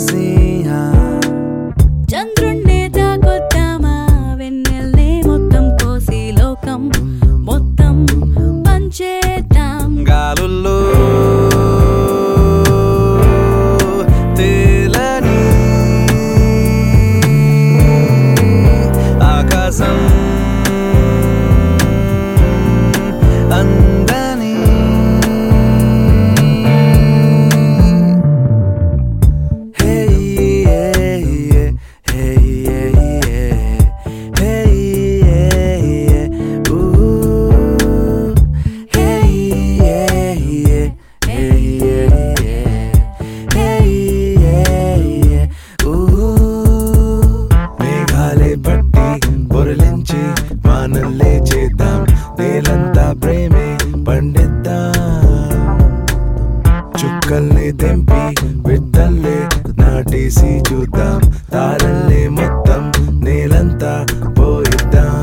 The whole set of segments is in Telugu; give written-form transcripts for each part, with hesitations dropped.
సింహా చంద్రుణ్ణే తాకొద్దామా వెన్నెల్నే మొత్తం కోసి లోకం మొత్తం పంచేద్దాం గాలుల్లో తేలని ఆకాశం అందని పొరలించి మానల్లే చేద్దాం నేలంతా ప్రేమే పండిద్దాం చుక్కల్ని తెంపి విత్తల్లే నాటేసి చూద్దాం తారల్లే మొత్తం నేలంతా పోయిద్దాం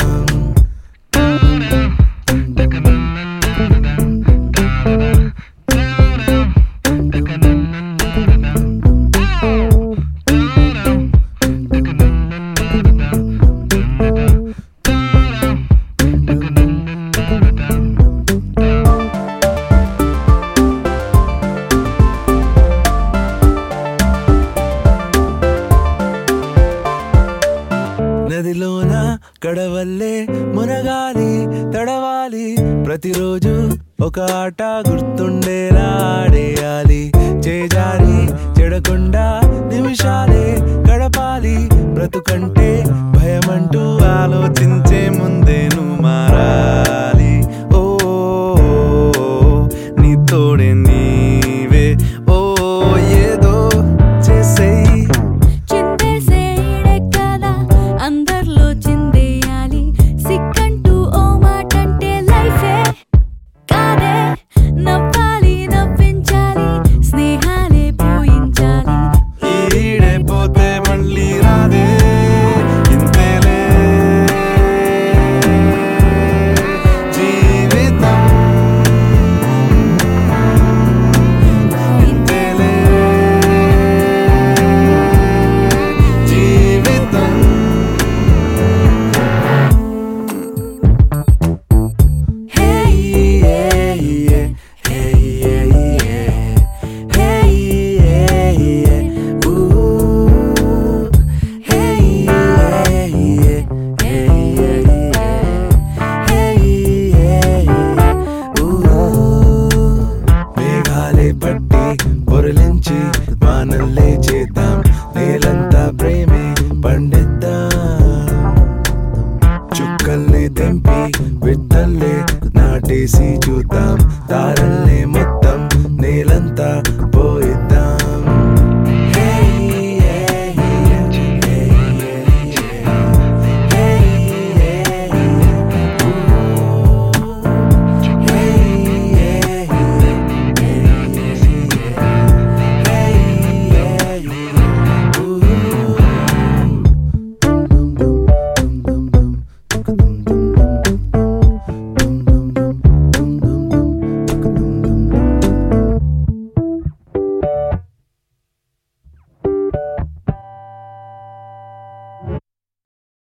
నదిలోన కడవల్లే మునగాలి తడవాలి ప్రతిరోజు ఒక ఆట గుర్తుండేలా ఆడేయాలి చేజారి చెడకుండా నిమిషాలే గడపాలి బ్రతుకంటే భయమంటూ ఆలోచించే ముందే నువ్వు మారాలి ఓ నీ తోడే నీవే ఓ ఏదో చేసేయి అందర్లో చిందేయాలి సిక్కంటూ ఓ మాటంటే లైఫే కాదే నవ్వాలి నవ్వించాలి స్నేహాలే పూయించాలి ఈడే పోతే మళ్ళీ రాదే ఇంతేలే జీవితం ఇంతేలే జీవితం మేఘాలే పట్టి పొరలించి మానల్లే చేద్దాం